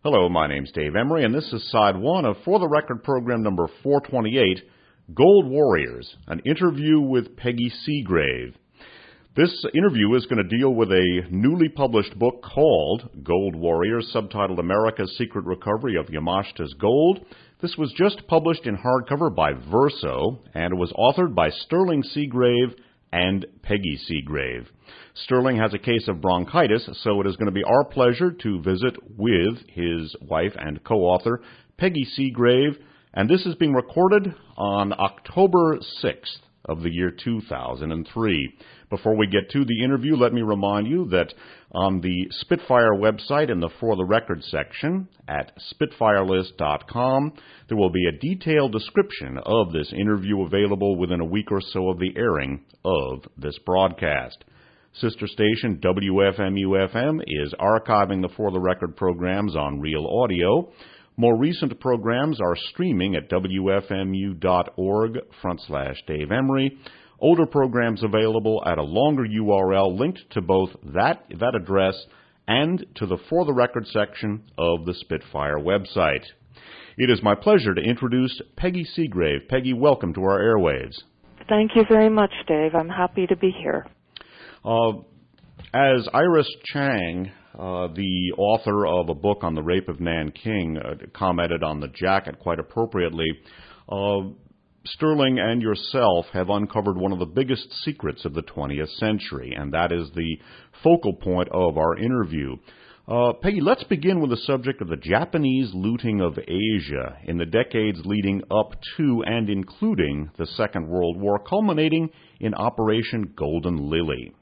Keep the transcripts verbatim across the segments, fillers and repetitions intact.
Hello, my name's Dave Emery, and this is side one of For the Record program number four twenty-eight, Gold Warriors, an interview with Peggy Seagrave. This interview is going to deal with a newly published book called Gold Warriors, subtitled America's Secret Recovery of Yamashta's Gold. This was just published in hardcover by Verso, and it was authored by Sterling Seagrave and Peggy Seagrave. Sterling has a case of bronchitis, so it is going to be our pleasure to visit with his wife and co-author, Peggy Seagrave, and this is being recorded on October sixth of the year two thousand three. Before we get to the interview, let me remind you that on the Spitfire website in the For the Record section at spitfire list dot com, there will be a detailed description of this interview available within a week or so of the airing of this broadcast. Sister station W F M U F M is archiving the For the Record programs on Real Audio. More recent programs are streaming at W F M U dot org front slash Dave Emery. Older programs available at a longer U R L linked to both that, that address and to the For the Record section of the Spitfire website. It is my pleasure to introduce Peggy Seagrave. Peggy, welcome to our airwaves. Thank you very much, Dave. I'm happy to be here. Uh, as Iris Chang, uh, the author of a book on the rape of Nanking, uh, commented on the jacket quite appropriately, uh, Sterling and yourself have uncovered one of the biggest secrets of the twentieth century, and that is the focal point of our interview. Uh, Peggy, let's begin with the subject of the Japanese looting of Asia in the decades leading up to and including the Second World War, culminating in Operation Golden Lily.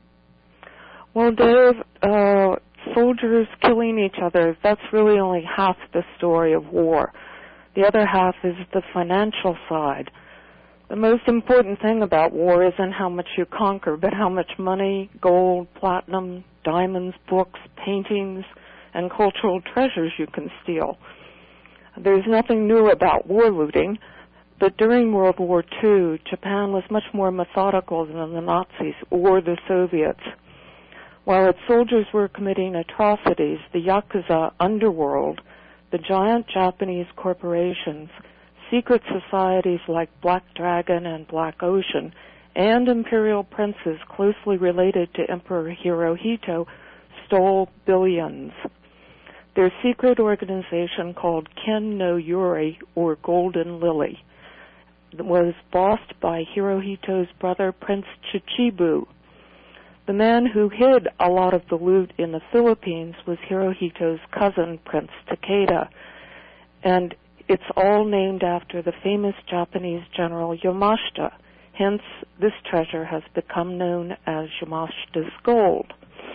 Well, Dave, uh, soldiers killing each other, that's really only half the story of war. The other half is the financial side. The most important thing about war isn't how much you conquer, but how much money, gold, platinum, diamonds, books, paintings, and cultural treasures you can steal. There's nothing new about war looting, but during World War Two, Japan was much more methodical than the Nazis or the Soviets. While its soldiers were committing atrocities, the Yakuza underworld, the giant Japanese corporations, secret societies like Black Dragon and Black Ocean, and imperial princes closely related to Emperor Hirohito stole billions. Their secret organization called Ken no Yuri, or Golden Lily, was bossed by Hirohito's brother Prince Chichibu. The man who hid a lot of the loot in the Philippines was Hirohito's cousin, Prince Takeda, and it's all named after the famous Japanese general Yamashita. Hence, this treasure has become known as Yamashita's gold.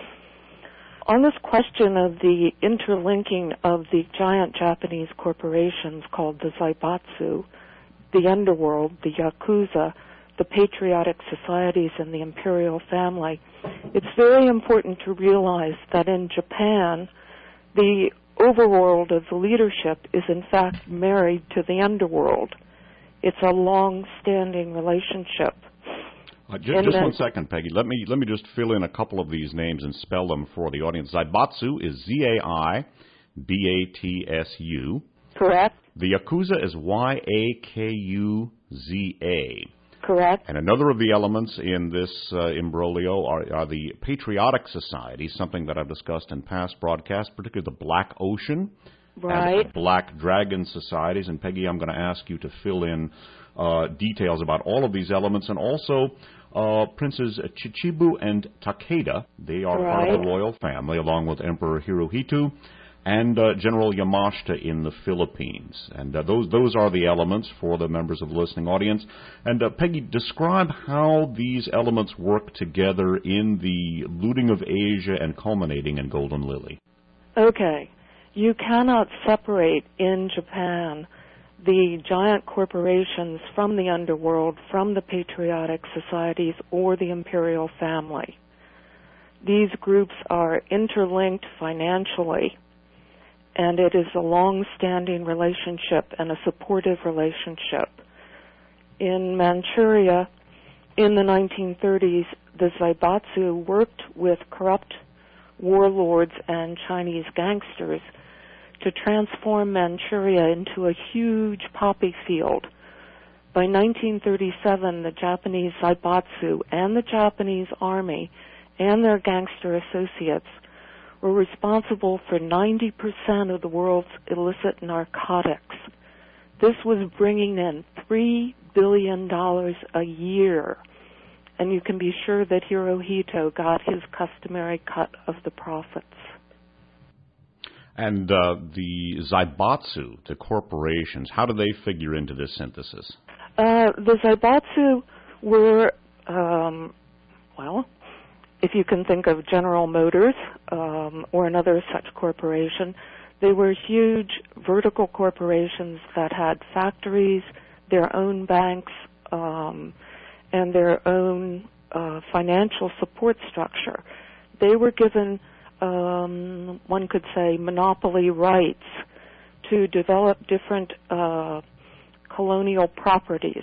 On this question of the interlinking of the giant Japanese corporations called the Zaibatsu, the underworld, the Yakuza, the patriotic societies, and the imperial family, it's very important to realize that in Japan, the overworld of the leadership is in fact married to the underworld. It's a long-standing relationship. Uh, j- just one second, Peggy. Let me let me just fill in a couple of these names and spell them for the audience. Zaibatsu is Z A I B A T S U. Correct. The Yakuza is Y A K U Z A. Correct. And another of the elements in this uh, imbroglio are, are the patriotic societies, something that I've discussed in past broadcasts, particularly the Black Ocean right. and Black Dragon societies. And Peggy, I'm going to ask you to fill in uh, details about all of these elements, and also uh, Princes Chichibu and Takeda. They are right. part of the royal family, along with Emperor Hirohito and uh, General Yamashita in the Philippines. And uh, those those are the elements for the members of the listening audience. And uh, Peggy, describe how these elements work together in the looting of Asia and culminating in Golden Lily. Okay. You cannot separate in Japan the giant corporations from the underworld, from the patriotic societies, or the imperial family. These groups are interlinked financially, and it is a long-standing relationship and a supportive relationship. In Manchuria, in the nineteen thirties, the Zaibatsu worked with corrupt warlords and Chinese gangsters to transform Manchuria into a huge poppy field. By nineteen thirty-seven, the Japanese Zaibatsu and the Japanese army and their gangster associates were responsible for ninety percent of the world's illicit narcotics. This was bringing in three billion dollars a year, and you can be sure that Hirohito got his customary cut of the profits. And uh, the Zaibatsu, the corporations, how do they figure into this synthesis? Uh, the Zaibatsu were, um, well, if you can think of General Motors um, or another such corporation, they were huge vertical corporations that had factories, their own banks, um, and their own uh, financial support structure. They were given, um, one could say, monopoly rights to develop different uh, colonial properties,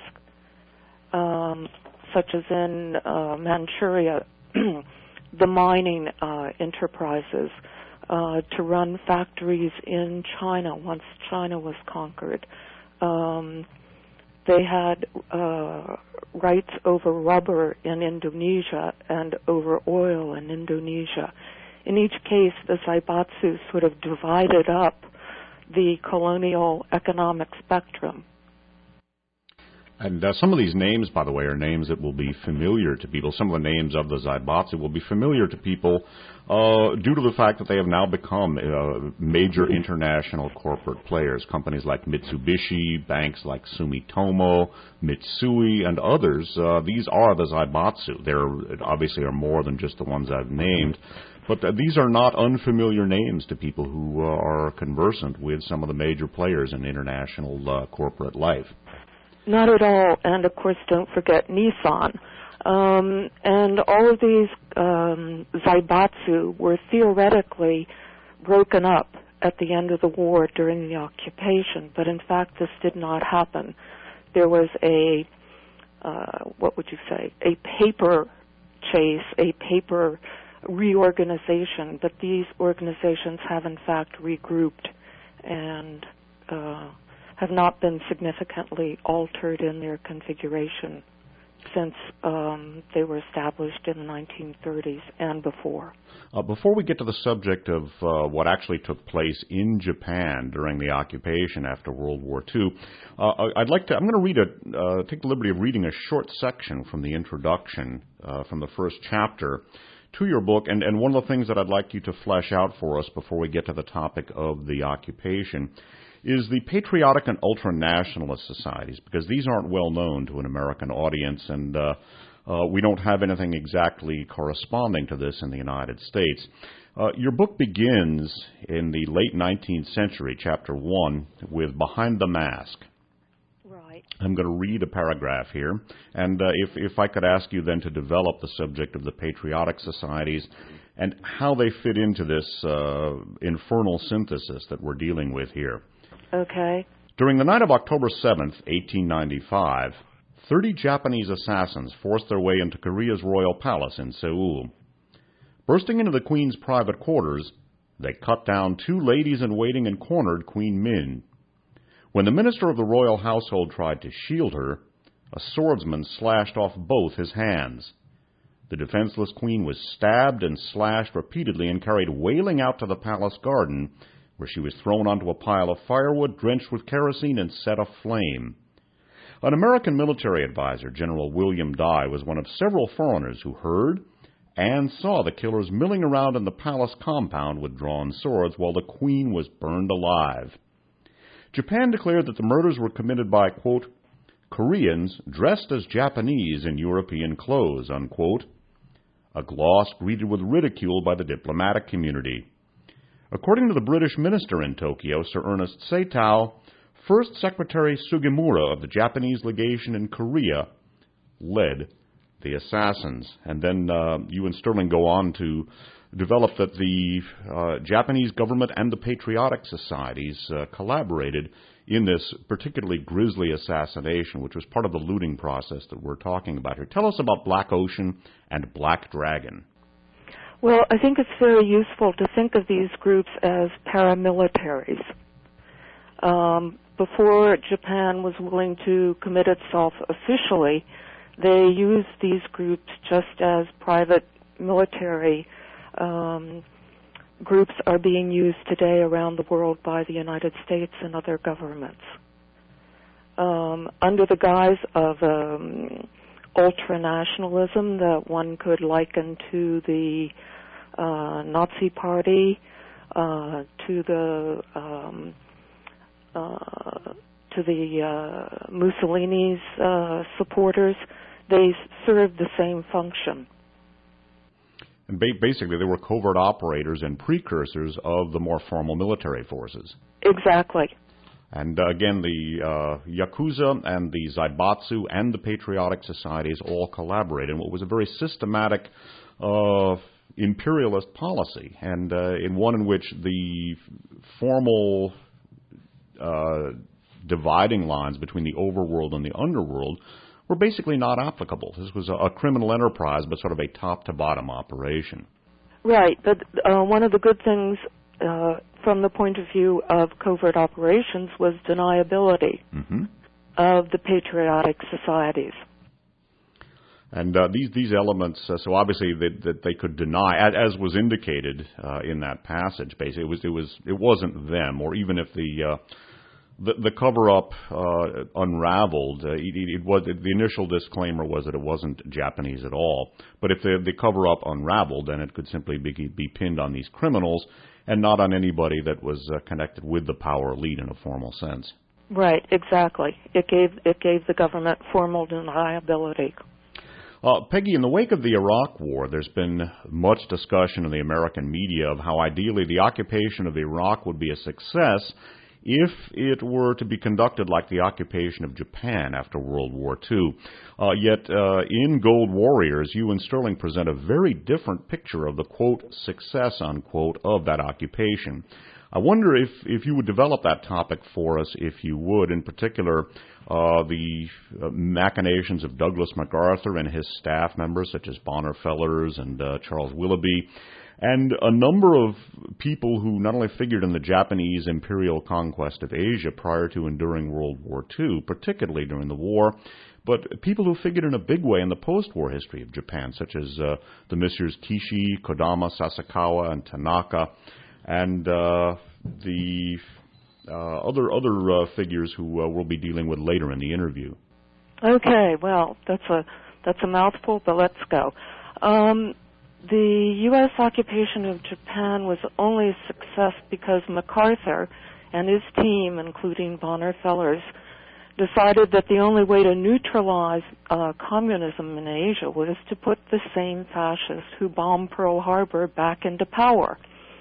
um, such as in uh, Manchuria, the mining uh, enterprises, uh, to run factories in China once China was conquered. Um, they had uh, rights over rubber in Indonesia and over oil in Indonesia. In each case, the Zaibatsu sort of divided up the colonial economic spectrum. And uh, some of these names, by the way, are names that will be familiar to people. Some of the names of the Zaibatsu will be familiar to people uh, due to the fact that they have now become uh, major international corporate players. Companies like Mitsubishi, banks like Sumitomo, Mitsui, and others. Uh, these are the Zaibatsu. There obviously are more than just the ones I've named. But uh, these are not unfamiliar names to people who uh, are conversant with some of the major players in international uh, corporate life. Not at all, and of course don't forget Nissan. Um, and all of these um, Zaibatsu were theoretically broken up at the end of the war during the occupation, but in fact this did not happen. There was a, uh, what would you say, a paper chase, a paper reorganization, but these organizations have in fact regrouped and uh, have not been significantly altered in their configuration since um, they were established in the nineteen thirties and before. Uh, before we get to the subject of uh, what actually took place in Japan during the occupation after World War Two, uh, I'd like to. I'm going to read a uh, take the liberty of reading a short section from the introduction uh, from the first chapter to your book, and, and one of the things that I'd like you to flesh out for us before we get to the topic of the occupation is the patriotic and ultranationalist societies, because these aren't well known to an American audience, and uh, uh, we don't have anything exactly corresponding to this in the United States. Uh, your book begins in the late nineteenth century, chapter one, with Behind the Mask. Right. I'm going to read a paragraph here, and uh, if, if I could ask you then to develop the subject of the patriotic societies and how they fit into this uh, infernal synthesis that we're dealing with here. Okay. During the night of October seventh, eighteen ninety-five, thirty Japanese assassins forced their way into Korea's royal palace in Seoul. Bursting into the Queen's private quarters, they cut down two ladies-in-waiting and cornered Queen Min. When the minister of the royal household tried to shield her, a swordsman slashed off both his hands. The defenseless queen was stabbed and slashed repeatedly and carried wailing out to the palace garden, where she was thrown onto a pile of firewood drenched with kerosene and set aflame. An American military advisor, General William Dye, was one of several foreigners who heard and saw the killers milling around in the palace compound with drawn swords while the queen was burned alive. Japan declared that the murders were committed by, quote, Koreans dressed as Japanese in European clothes, unquote, a gloss greeted with ridicule by the diplomatic community. According to the British minister in Tokyo, Sir Ernest Satow, First Secretary Sugimura of the Japanese legation in Korea led the assassins. And then uh, you and Sterling go on to develop that the uh, Japanese government and the patriotic societies uh, collaborated in this particularly grisly assassination, which was part of the looting process that we're talking about here. Tell us about Black Ocean and Black Dragon. Well, I think it's very useful to think of these groups as paramilitaries. Um, before Japan was willing to commit itself officially, they used these groups just as private military um, groups are being used today around the world by the United States and other governments. Um, under the guise of um, ultranationalism that one could liken to the uh, Nazi Party, uh, to the um, uh, to the uh, Mussolini's uh, supporters, they served the same function. And ba- basically, they were covert operators and precursors of the more formal military forces. Exactly. And uh, again, the uh, Yakuza and the Zaibatsu and the patriotic societies all collaborated in what was a very systematic uh, imperialist policy, and uh, in one in which the formal uh, dividing lines between the overworld and the underworld were basically not applicable. This was a, a criminal enterprise, but sort of a top-to-bottom operation. Right, but uh, one of the good things uh, from the point of view of covert operations was deniability mm-hmm. of the patriotic societies. And uh, these these elements, uh, so obviously that they, they could deny, as, as was indicated uh, in that passage. Basically, it was it was it wasn't them, or even if the uh, the, the cover-up uh, unraveled, uh, it, it was the initial disclaimer was that it wasn't Japanese at all. But if the the cover-up unraveled, then it could simply be be pinned on these criminals and not on anybody that was uh, connected with the power elite in a formal sense. Right, exactly. It gave it gave the government formal deniability. Uh, Peggy, in the wake of the Iraq War, there's been much discussion in the American media of how ideally the occupation of Iraq would be a success if it were to be conducted like the occupation of Japan after World War Two. Uh, yet, uh, in Gold Warriors, you and Sterling present a very different picture of the, quote, success, unquote, of that occupation. I wonder if, if you would develop that topic for us, if you would, in particular, uh, the uh, machinations of Douglas MacArthur and his staff members, such as Bonner Fellers and uh, Charles Willoughby, and a number of people who not only figured in the Japanese imperial conquest of Asia prior to and during World War Two, particularly during the war, but people who figured in a big way in the post-war history of Japan, such as uh, the Messrs. Kishi, Kodama, Sasakawa, and Tanaka, and uh, the uh, other other uh, figures who uh, we'll be dealing with later in the interview. Okay, well, that's a that's a mouthful, but let's go. Um, the U S occupation of Japan was only a success because MacArthur and his team, including Bonner Fellers, decided that the only way to neutralize uh, communism in Asia was to put the same fascists who bombed Pearl Harbor back into power.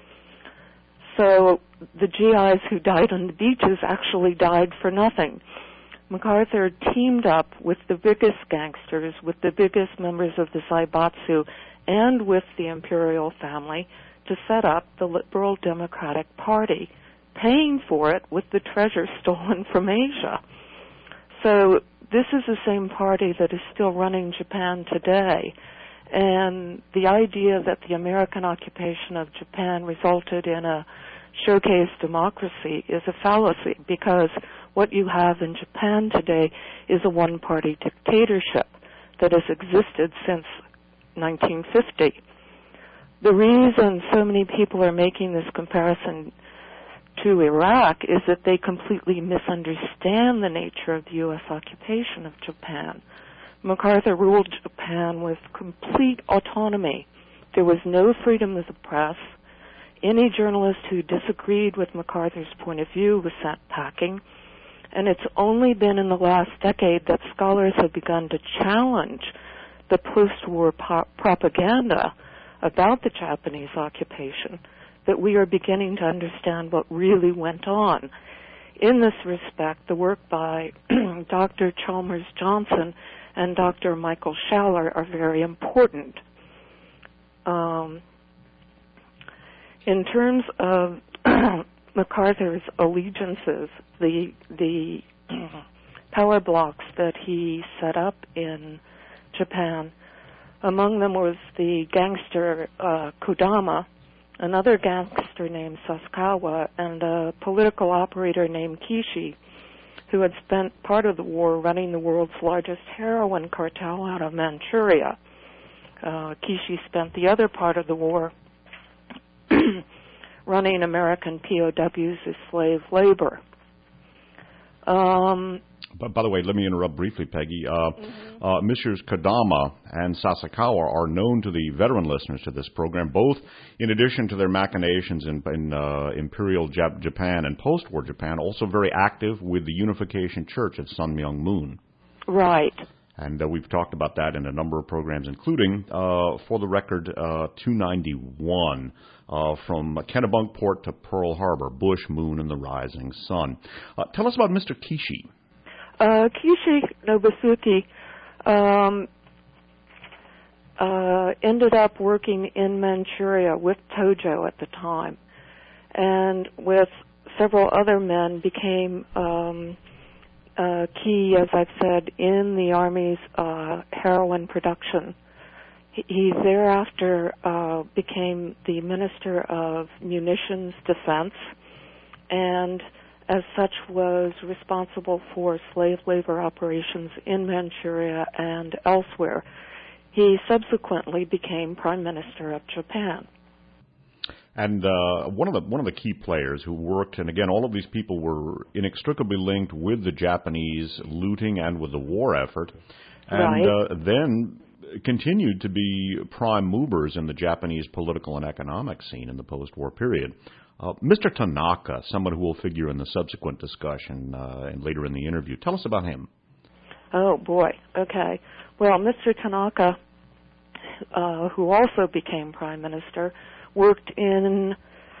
So the G Is who died on the beaches actually died for nothing. MacArthur teamed up with the biggest gangsters, with the biggest members of the Zaibatsu, and with the imperial family to set up the Liberal Democratic Party, paying for it with the treasure stolen from Asia. So this is the same party that is still running Japan today. And the idea that the American occupation of Japan resulted in a showcase democracy is a fallacy, because what you have in Japan today is a one-party dictatorship that has existed since nineteen fifty. The reason so many people are making this comparison to Iraq is that they completely misunderstand the nature of the U S occupation of Japan. MacArthur ruled Japan with complete autonomy. There was no freedom of the press. Any journalist who disagreed with MacArthur's point of view was sent packing. And it's only been in the last decade that scholars have begun to challenge the post-war po- propaganda about the Japanese occupation, that we are beginning to understand what really went on. In this respect, the work by Doctor Chalmers Johnson and Doctor Michael Schaller are very important. Um, in terms of MacArthur's allegiances, the the power blocks that he set up in Japan Among them was the gangster uh, Kodama, another gangster named Sasakawa, and a political operator named Kishi, who had spent part of the war running the world's largest heroin cartel out of Manchuria. Uh, Kishi spent the other part of the war running American P O Ws as slave labor. Um, but by the way, let me interrupt briefly, Peggy. Uh, mm-hmm. uh, Messrs. Kodama and Sasakawa are known to the veteran listeners to this program, both in addition to their machinations in, in uh, Imperial Jap- Japan and post-war Japan, also very active with the Unification Church at Sun Myung Moon. Right. And uh, we've talked about that in a number of programs, including, uh, for the record, uh, two ninety-one, uh, from Kennebunkport to Pearl Harbor, Bush, Moon, and the Rising Sun. Uh, tell us about Mister Kishi. Uh, Kishi Nobusuke um, uh, ended up working in Manchuria with Tojo at the time, and with several other men became um, uh, key, as I've said, in the Army's uh, heroin production. He, he thereafter uh, became the Minister of Munitions Defense, and as such was responsible for slave labor operations in Manchuria and elsewhere. He subsequently became Prime Minister of Japan. And uh, one of the one of the key players who worked, and again, all of these people were inextricably linked with the Japanese looting and with the war effort, and right. uh, then continued to be prime movers in the Japanese political and economic scene in the post-war period. Uh, Mister Tanaka, someone who will figure in the subsequent discussion uh, and later in the interview. Tell us about him. Oh, boy. Okay. Well, Mister Tanaka, uh, who also became Prime Minister, worked in,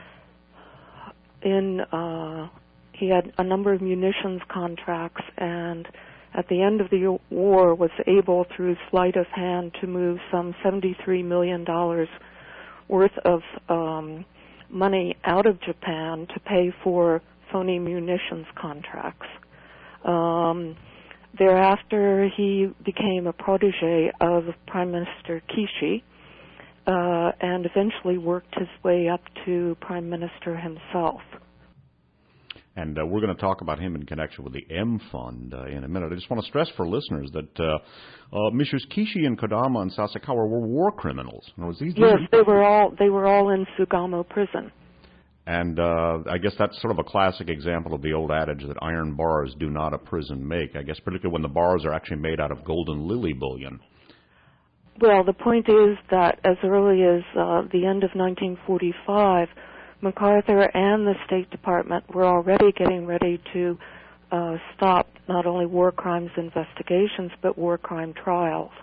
in uh, he had a number of munitions contracts, and at the end of the war was able, through sleight of hand, to move some seventy-three million dollars worth of um money out of Japan to pay for phony munitions contracts. Um, thereafter, he became a protege of Prime Minister Kishi uh, and eventually worked his way up to Prime Minister himself. And uh, we're going to talk about him in connection with the M Fund uh, in a minute. I just want to stress for listeners that uh, uh, Messrs. Kishi and Kodama and Sasakawa were war criminals. In other words, these, yes, these they were all they were all in Sugamo prison. And uh, I guess that's sort of a classic example of the old adage that iron bars do not a prison make. I guess particularly when the bars are actually made out of golden lily bullion. Well, the point is that as early as uh, the end of nineteen forty-five, MacArthur and the State Department were already getting ready to uh, stop not only war crimes investigations, but war crime trials.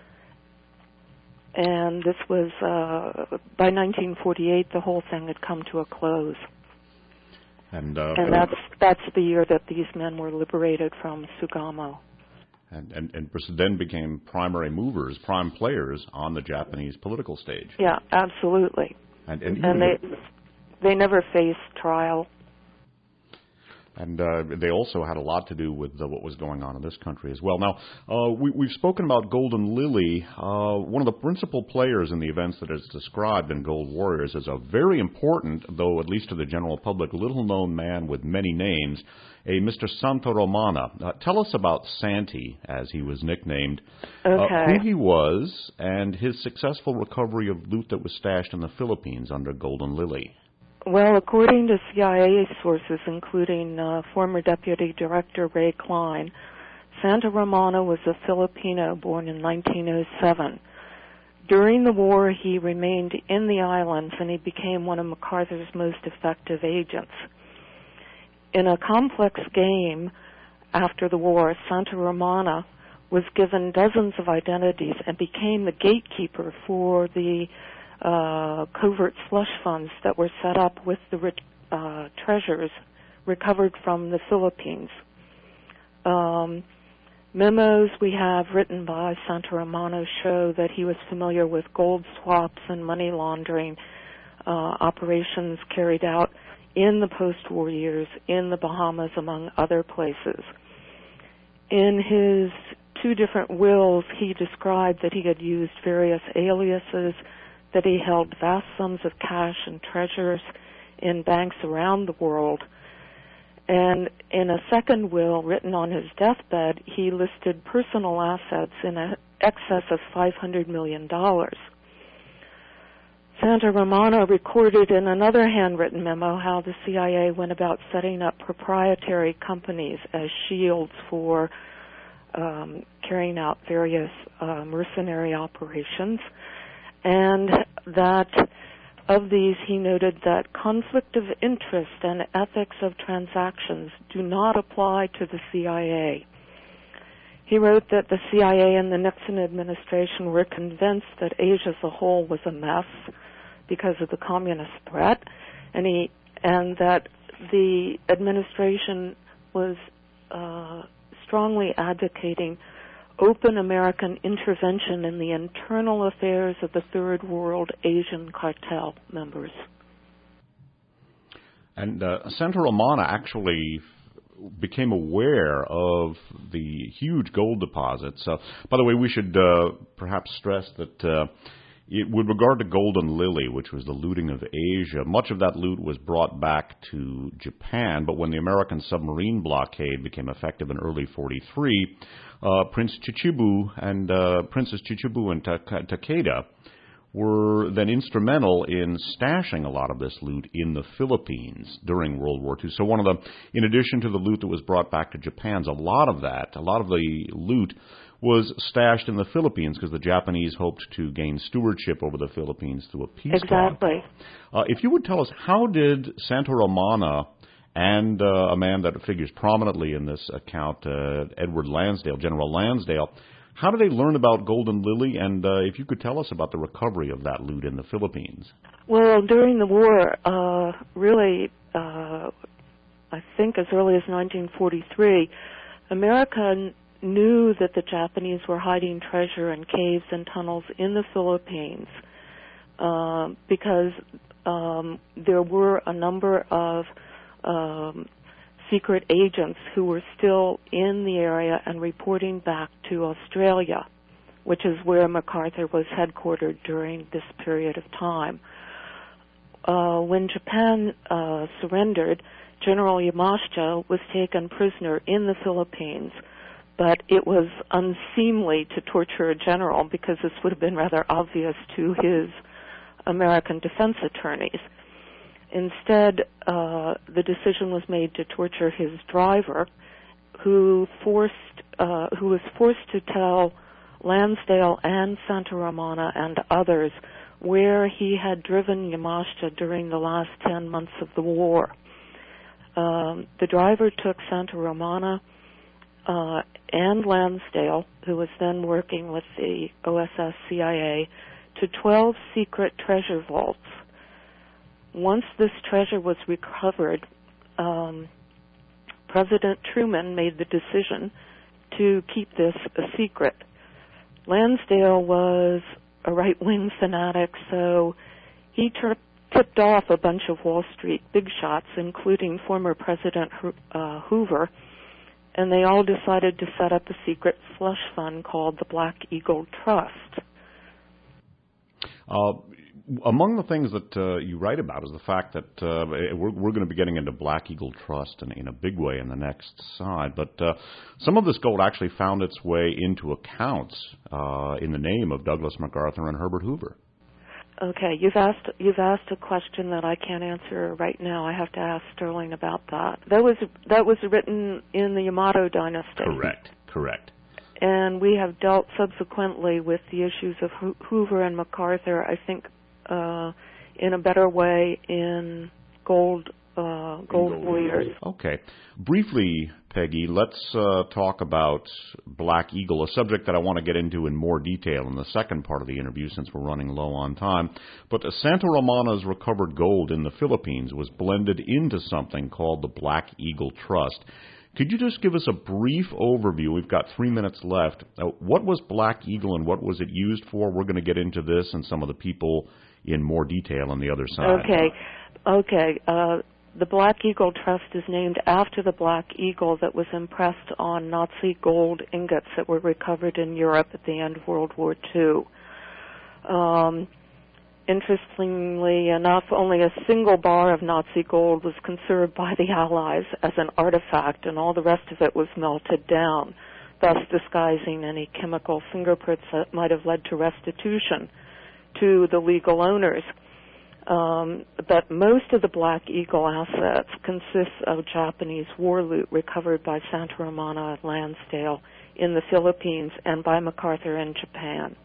And this was, uh, by nineteen forty-eight, the whole thing had come to a close. And, uh, and that's that's the year that these men were liberated from Sugamo. And, and, and then became primary movers, prime players on the Japanese political stage. Yeah, absolutely. And, and, and they... They never faced trial. And uh, they also had a lot to do with uh, what was going on in this country as well. Now, uh, we, we've spoken about Golden Lily. Uh, one of the principal players in the events that is described in Gold Warriors is a very important, though at least to the general public, little-known man with many names, a Mister Santo Romana. Uh, tell us about Santi, as he was nicknamed, okay. uh, who he was, and his successful recovery of loot that was stashed in the Philippines under Golden Lily. Well, according to C I A sources, including uh, former Deputy Director Ray Klein, Santo Romana was a Filipino born in nineteen oh seven. During the war, he remained in the islands, and he became one of MacArthur's most effective agents. In a complex game after the war, Santo Romana was given dozens of identities and became the gatekeeper for the Uh, covert slush funds that were set up with the uh, treasures recovered from the Philippines. Um, memos we have written by Santo Romano show that he was familiar with gold swaps and money laundering uh, operations carried out in the post-war years in the Bahamas, among other places. In his two different wills, he described that he had used various aliases, that he held vast sums of cash and treasures in banks around the world. And in a second will written on his deathbed, he listed personal assets in excess of five hundred million dollars. Santa Romana recorded in another handwritten memo how the C I A went about setting up proprietary companies as shields for um, carrying out various uh, mercenary operations, and that of these he noted that conflict of interest and ethics of transactions do not apply to the C I A. He wrote that the C I A and the Nixon administration were convinced that Asia as a whole was a mess because of the communist threat, and he and that the administration was uh, strongly advocating open American intervention in the internal affairs of the Third World Asian cartel members. And uh, Santa Romana actually became aware of the huge gold deposits. Uh, by the way, we should uh, perhaps stress that uh, it, with regard to Golden Lily, which was the looting of Asia, much of that loot was brought back to Japan, but when the American submarine blockade became effective in early forty-three, uh, Prince Chichibu and uh, Princess Chichibu and Takeda were then instrumental in stashing a lot of this loot in the Philippines during World War Two. So one of the, in addition to the loot that was brought back to Japan, a lot of that, a lot of the loot was stashed in the Philippines because the Japanese hoped to gain stewardship over the Philippines through a peace talk. Exactly. Uh, if you would tell us, how did Santa Romana and uh, a man that figures prominently in this account, uh, Edward Lansdale, General Lansdale, how did they learn about Golden Lily, and uh, if you could tell us about the recovery of that loot in the Philippines? Well, during the war, uh, really, uh, I think as early as nineteen forty-three, America knew that the Japanese were hiding treasure in caves and tunnels in the Philippines uh, because um, there were a number of um, secret agents who were still in the area and reporting back to Australia, which is where MacArthur was headquartered during this period of time. Uh, when Japan uh, surrendered, General Yamashita was taken prisoner in the Philippines, but it was unseemly to torture a general because this would have been rather obvious to his American defense attorneys. Instead, uh, the decision was made to torture his driver, who forced, uh, who was forced to tell Lansdale and Santa Romana and others where he had driven Yamashita during the last ten months of the war. Um, the driver took Santa Romana uh, and Lansdale, who was then working with the O S S C I A, to twelve secret treasure vaults. Once this treasure was recovered, um, President Truman made the decision to keep this a secret. Lansdale was a right-wing fanatic, so he ter- tipped off a bunch of Wall Street big shots, including former President uh, Hoover, and they all decided to set up a secret slush fund called the Black Eagle Trust. Uh, among the things that uh, you write about is the fact that uh, we're, we're going to be getting into Black Eagle Trust in, in a big way in the next side, but uh, some of this gold actually found its way into accounts uh, in the name of Douglas MacArthur and Herbert Hoover. Okay, you've asked you've asked a question that I can't answer right now. I have to ask Sterling about that. That was that was written in the Yamato dynasty. Correct, correct. And we have dealt subsequently with the issues of Ho- Hoover and MacArthur, I think, uh, in a better way in Gold uh, Gold, Gold Warriors. Okay. Briefly, Peggy, let's uh, talk about Black Eagle, a subject that I want to get into in more detail in the second part of the interview since we're running low on time. But Santa Romana's recovered gold in the Philippines was blended into something called the Black Eagle Trust. Could you just give us a brief overview? We've got three minutes left. Uh, what was Black Eagle and what was it used for? We're going to get into this and some of the people in more detail on the other side. Okay. Okay. Uh, the Black Eagle Trust is named after the black eagle that was impressed on Nazi gold ingots that were recovered in Europe at the end of World War Two. Um, interestingly enough, only a single bar of Nazi gold was conserved by the Allies as an artifact, and all the rest of it was melted down, thus disguising any chemical fingerprints that might have led to restitution to the legal owners. Um, but most of the Black Eagle assets consist of Japanese war loot recovered by Santa Romana and Lansdale in the Philippines and by MacArthur in Japan.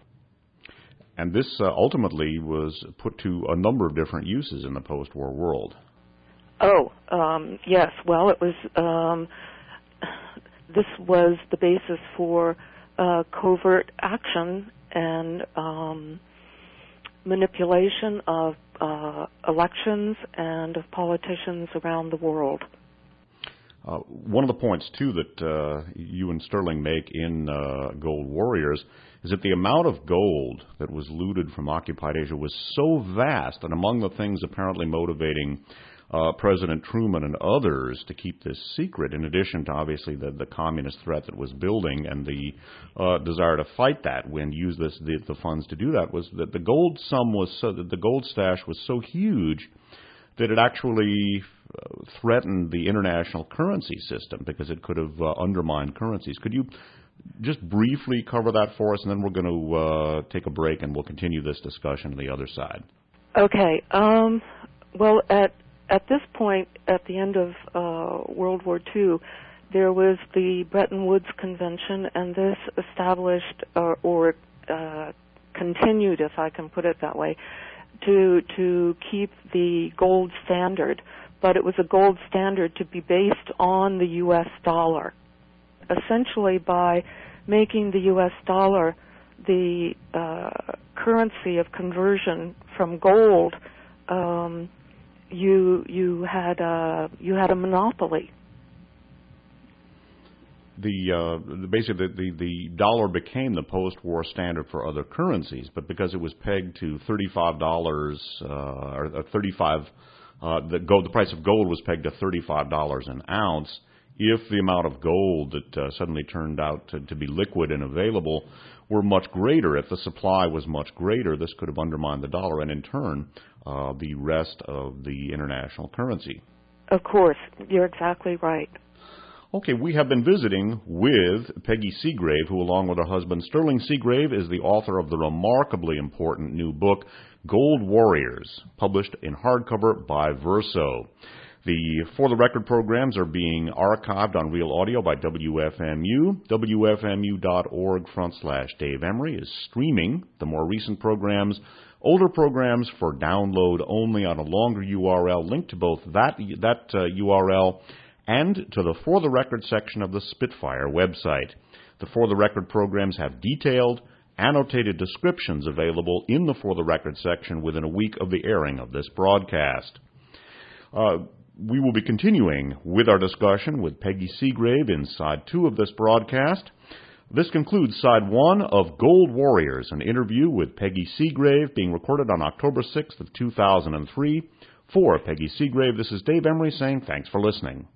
And this uh, ultimately was put to a number of different uses in the post-war world. Oh, um, yes. Well, it was. Um, this was the basis for uh, covert action and um, manipulation of uh, elections and of politicians around the world. Uh, one of the points, too, that uh, you and Sterling make in uh, Gold Warriors is that the amount of gold that was looted from occupied Asia was so vast, and among the things apparently motivating uh, President Truman and others to keep this secret, in addition to obviously the, the communist threat that was building and the uh, desire to fight that when use this the, the funds to do that, was that the gold sum was so that the gold stash was so huge that it actually uh, threatened the international currency system because it could have uh, undermined currencies. Could you just briefly cover that for us, and then we're going to uh, take a break and we'll continue this discussion on the other side. Okay. Um, well, at at this point, at the end of uh, World War Two, there was the Bretton Woods Convention, and this established uh, or uh, continued, if I can put it that way, to to keep the gold standard. But it was a gold standard to be based on the U S dollar. Essentially, by making the U S dollar the uh, currency of conversion from gold, um, you you had a you had a monopoly. The uh, basically the, the the dollar became the post-war standard for other currencies, but because it was pegged to thirty-five dollars uh, or thirty-five, uh, the gold the price of gold was pegged to thirty-five dollars an ounce. If the amount of gold that uh, suddenly turned out to, to be liquid and available were much greater, if the supply was much greater, this could have undermined the dollar and, in turn, uh, the rest of the international currency. Of course. You're exactly right. Okay, we have been visiting with Peggy Seagrave, who, along with her husband Sterling Seagrave, is the author of the remarkably important new book, Gold Warriors, published in hardcover by Verso. The For the Record programs are being archived on Real Audio by W F M U. W F M U dot org front slash Dave Emery is streaming the more recent programs, older programs for download only on a longer U R L, linked to both that, that uh, U R L and to the For the Record section of the Spitfire website. The For the Record programs have detailed, annotated descriptions available in the For the Record section within a week of the airing of this broadcast. Uh, We will be continuing with our discussion with Peggy Seagrave in Side two of this broadcast. This concludes Side one of Gold Warriors, an interview with Peggy Seagrave being recorded on October sixth of two thousand three. For Peggy Seagrave, this is Dave Emery saying thanks for listening.